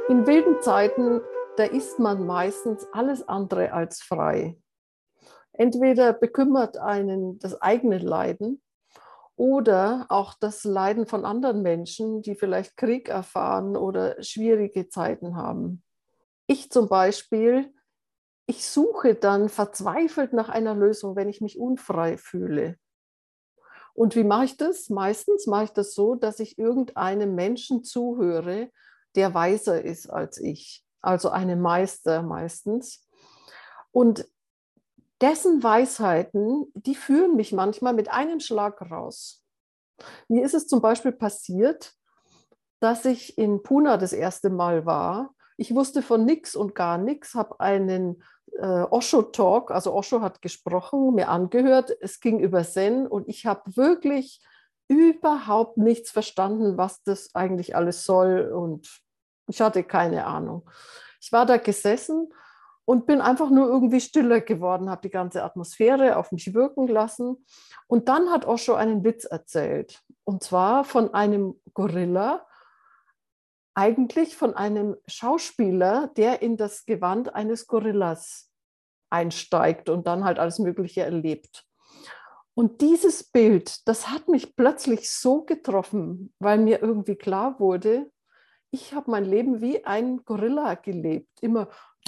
In wilden Zeiten, da ist man meistens alles andere als frei. Entweder bekümmert einen das eigene Leiden oder auch das Leiden von anderen Menschen, die vielleicht Krieg erfahren oder schwierige Zeiten haben. Ich zum Beispiel, ich suche dann verzweifelt nach einer Lösung, wenn ich mich unfrei fühle. Und wie mache ich das? Meistens mache ich das so, dass ich irgendeinem Menschen zuhöre, der weiser ist als ich, also einem Meister meistens. Und dessen Weisheiten, die führen mich manchmal mit einem Schlag raus. Mir ist es zum Beispiel passiert, dass ich in Pune das erste Mal war. Ich wusste von nichts und gar nichts, habe einen Osho-Talk, also Osho hat gesprochen, mir angehört. Es ging über Zen und ich habe wirklich überhaupt nichts verstanden, was das eigentlich alles soll und ich hatte keine Ahnung. Ich war da gesessen und bin einfach nur irgendwie stiller geworden, habe die ganze Atmosphäre auf mich wirken lassen. Und dann hat Osho einen Witz erzählt. Und zwar von einem Gorilla, eigentlich von einem Schauspieler, der in das Gewand eines Gorillas einsteigt und dann halt alles Mögliche erlebt. Und dieses Bild, das hat mich plötzlich so getroffen, weil mir irgendwie klar wurde, ich habe mein Leben wie ein Gorilla gelebt. Immer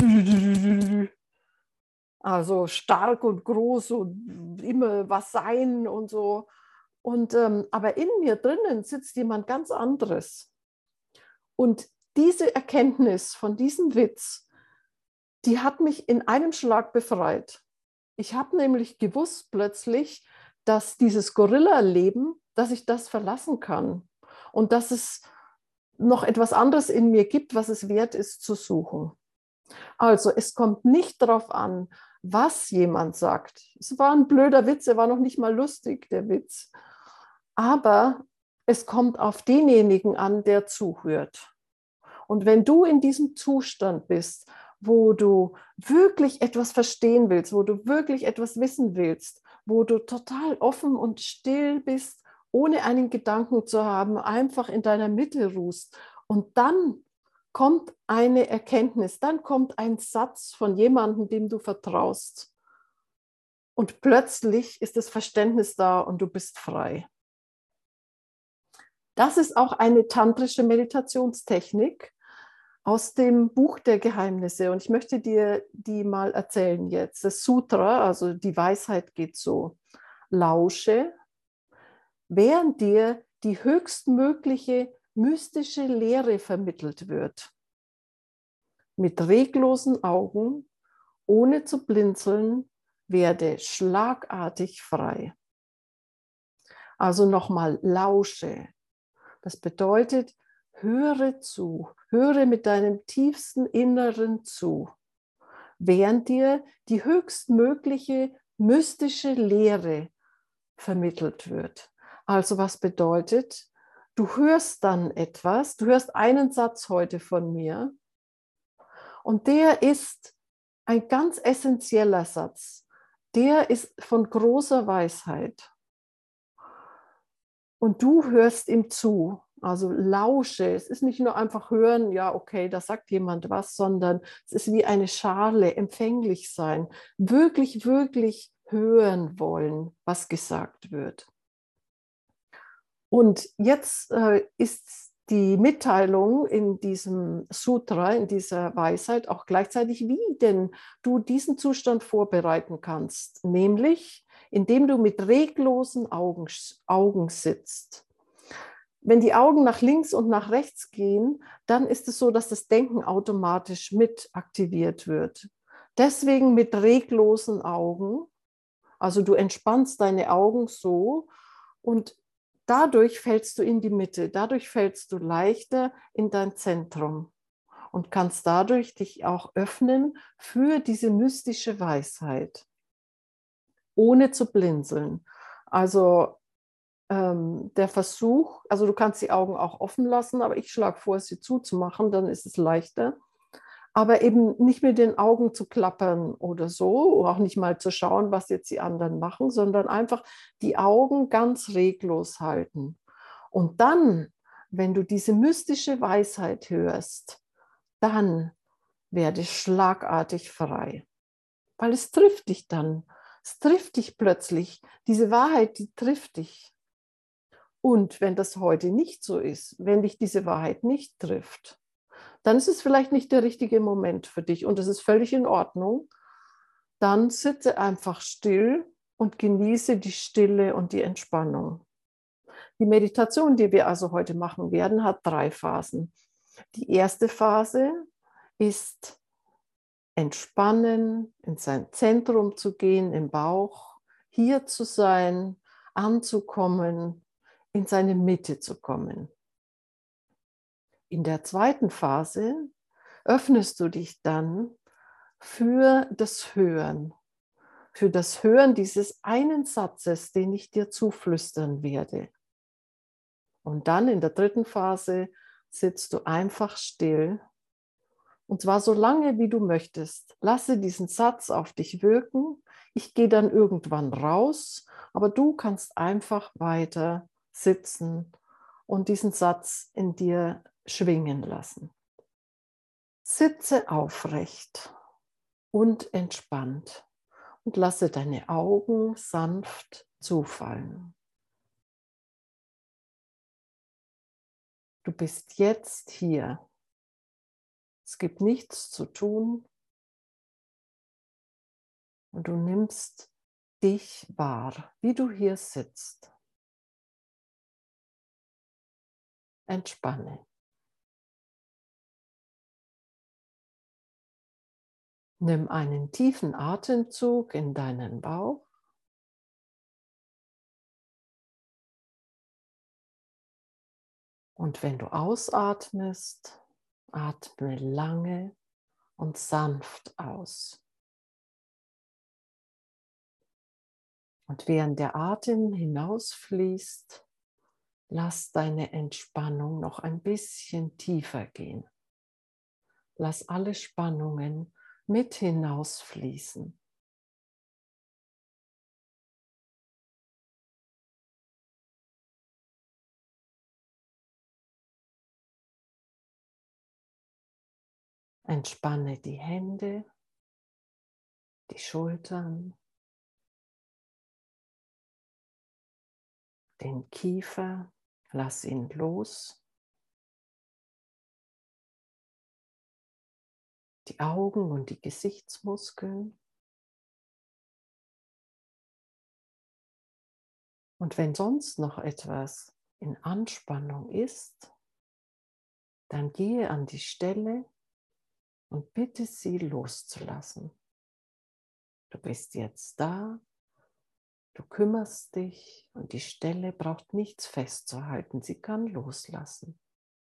also stark und groß und immer was sein und so. Und, aber in mir drinnen sitzt jemand ganz anderes. Und diese Erkenntnis von diesem Witz, die hat mich in einem Schlag befreit. Ich habe nämlich gewusst plötzlich, dass dieses Gorilla-Leben, dass ich das verlassen kann und dass es noch etwas anderes in mir gibt, was es wert ist zu suchen. Also es kommt nicht darauf an, was jemand sagt. Es war ein blöder Witz, er war noch nicht mal lustig, der Witz. Aber es kommt auf denjenigen an, der zuhört. Und wenn du in diesem Zustand bist, wo du wirklich etwas verstehen willst, wo du wirklich etwas wissen willst, wo du total offen und still bist, ohne einen Gedanken zu haben, einfach in deiner Mitte ruhst und dann kommt eine Erkenntnis, dann kommt ein Satz von jemandem, dem du vertraust. Und plötzlich ist das Verständnis da und du bist frei. Das ist auch eine tantrische Meditationstechnik aus dem Buch der Geheimnisse. Und ich möchte dir die mal erzählen jetzt. Das Sutra, also die Weisheit geht so. Lausche, während dir die höchstmögliche mystische Lehre vermittelt wird. Mit reglosen Augen, ohne zu blinzeln, werde schlagartig frei. Also nochmal lausche. Das bedeutet, höre zu, höre mit deinem tiefsten Inneren zu, während dir die höchstmögliche mystische Lehre vermittelt wird. Also was bedeutet, du hörst dann etwas, du hörst einen Satz heute von mir und der ist ein ganz essentieller Satz. Der ist von großer Weisheit. Und du hörst ihm zu, also lausche. Es ist nicht nur einfach hören, ja, okay, da sagt jemand was, sondern es ist wie eine Schale, empfänglich sein, wirklich, wirklich hören wollen, was gesagt wird. Und jetzt ist die Mitteilung in diesem Sutra, in dieser Weisheit auch gleichzeitig, wie denn du diesen Zustand vorbereiten kannst, nämlich indem du mit reglosen Augen sitzt. Wenn die Augen nach links und nach rechts gehen, dann ist es so, dass das Denken automatisch mit aktiviert wird. Deswegen mit reglosen Augen, also du entspannst deine Augen so und dadurch fällst du in die Mitte, dadurch fällst du leichter in dein Zentrum und kannst dadurch dich auch öffnen für diese mystische Weisheit, ohne zu blinzeln. Also der Versuch, also du kannst die Augen auch offen lassen, aber ich schlage vor, sie zuzumachen, dann ist es leichter. Aber eben nicht mit den Augen zu klappern oder so, auch nicht mal zu schauen, was jetzt die anderen machen, sondern einfach die Augen ganz reglos halten. Und dann, wenn du diese mystische Weisheit hörst, dann werde schlagartig frei. Weil es trifft dich dann. Es trifft dich plötzlich. Diese Wahrheit, die trifft dich. Und wenn das heute nicht so ist, wenn dich diese Wahrheit nicht trifft, dann ist es vielleicht nicht der richtige Moment für dich und es ist völlig in Ordnung. Dann sitze einfach still und genieße die Stille und die Entspannung. Die Meditation, die wir also heute machen werden, hat 3 Phasen. Die erste Phase ist entspannen, in sein Zentrum zu gehen, im Bauch, hier zu sein, anzukommen, in seine Mitte zu kommen. In der zweiten Phase öffnest du dich dann für das Hören dieses einen Satzes, den ich dir zuflüstern werde. Und dann in der dritten Phase sitzt du einfach still. Und zwar so lange, wie du möchtest. Lasse diesen Satz auf dich wirken. Ich gehe dann irgendwann raus, aber du kannst einfach weiter sitzen und diesen Satz in dir schwingen lassen. Sitze aufrecht und entspannt und lasse deine Augen sanft zufallen. Du bist jetzt hier. Es gibt nichts zu tun und du nimmst dich wahr, wie du hier sitzt. Entspanne. Nimm einen tiefen Atemzug in deinen Bauch. Und wenn du ausatmest, atme lange und sanft aus. Und während der Atem hinausfließt, lass deine Entspannung noch ein bisschen tiefer gehen. Lass alle Spannungen mit hinausfließen. Entspanne die Hände, die Schultern, den Kiefer, lass ihn los. Die Augen und die Gesichtsmuskeln. Und wenn sonst noch etwas in Anspannung ist, dann gehe an die Stelle und bitte sie loszulassen. Du bist jetzt da, du kümmerst dich und die Stelle braucht nichts festzuhalten, sie kann loslassen.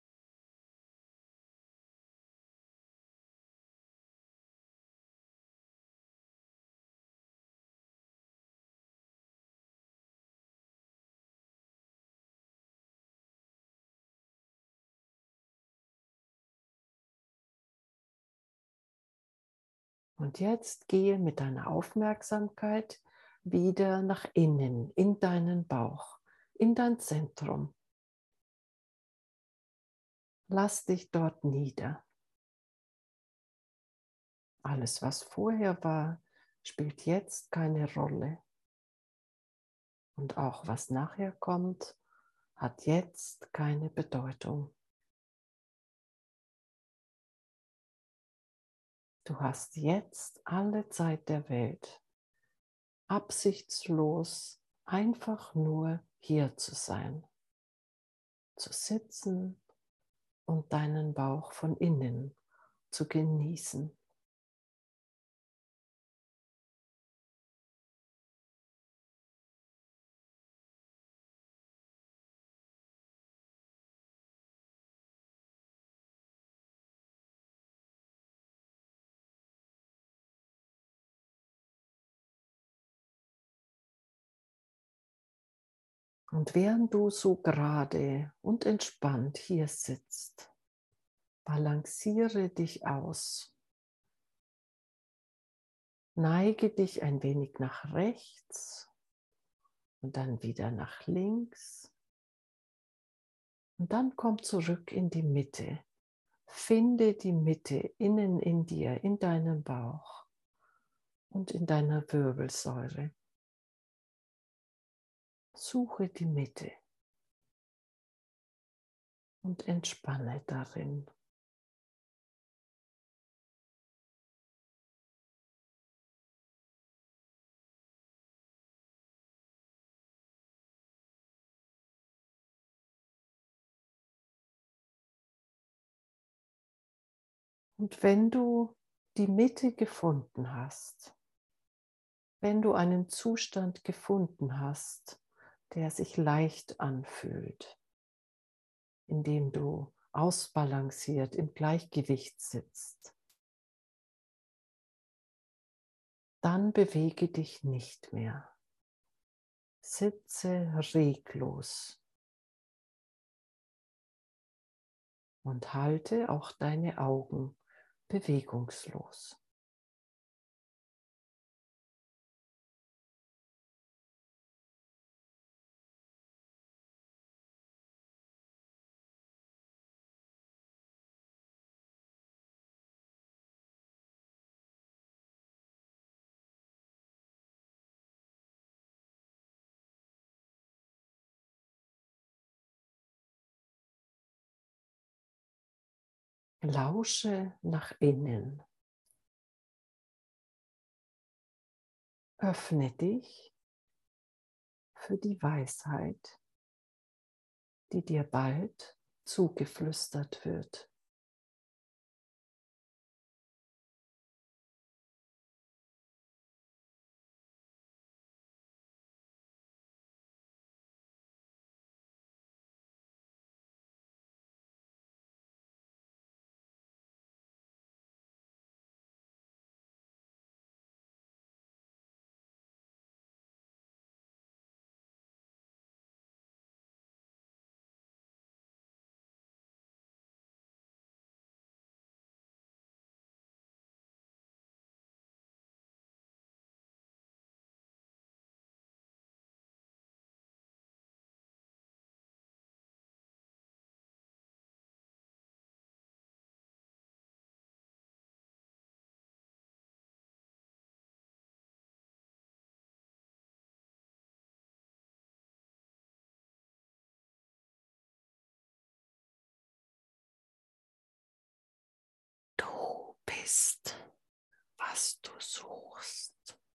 Und jetzt gehe mit deiner Aufmerksamkeit wieder nach innen, in deinen Bauch, in dein Zentrum. Lass dich dort nieder. Alles, was vorher war, spielt jetzt keine Rolle. Und auch was nachher kommt, hat jetzt keine Bedeutung. Du hast jetzt alle Zeit der Welt, absichtslos einfach nur hier zu sein, zu sitzen und deinen Bauch von innen zu genießen. Und während du so gerade und entspannt hier sitzt, balanciere dich aus. Neige dich ein wenig nach rechts und dann wieder nach links. Und dann komm zurück in die Mitte. Finde die Mitte innen in dir, in deinem Bauch und in deiner Wirbelsäule. Suche die Mitte und entspanne darin. Und wenn du die Mitte gefunden hast, wenn du einen Zustand gefunden hast, der sich leicht anfühlt, in dem du ausbalanciert im Gleichgewicht sitzt, dann bewege dich nicht mehr. Sitze reglos und halte auch deine Augen bewegungslos. Lausche nach innen. Öffne dich für die Weisheit, die dir bald zugeflüstert wird. Du bist, was du suchst.